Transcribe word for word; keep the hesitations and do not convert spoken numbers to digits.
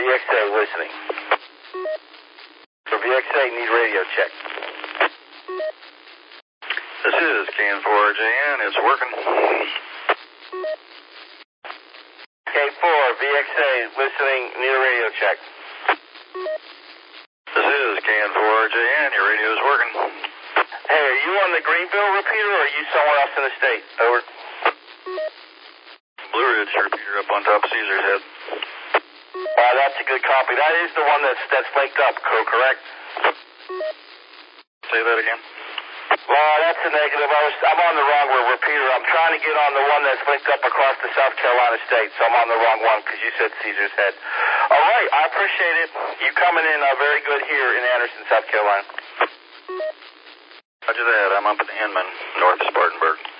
X A listening. For V X A, need radio check. This is K N four R J N, it's working. K four, V X A listening, need a radio check. This is K N four R J N, your radio is working. Hey, are you on the Greenville repeater or are you somewhere else in the state? Over. Blue Ridge repeater up on top of Caesar's Head. Uh, that's a good copy. That is the one that's that's linked up, correct? Say that again. Well, that's a negative. I was, I'm on the wrong repeater. I'm trying to get on the one that's linked up across the South Carolina state, so I'm on the wrong one because you said Caesar's Head. All right, I appreciate it. You coming in uh, very good here in Anderson, South Carolina. Roger that. I'm up in Inman, north of Spartanburg.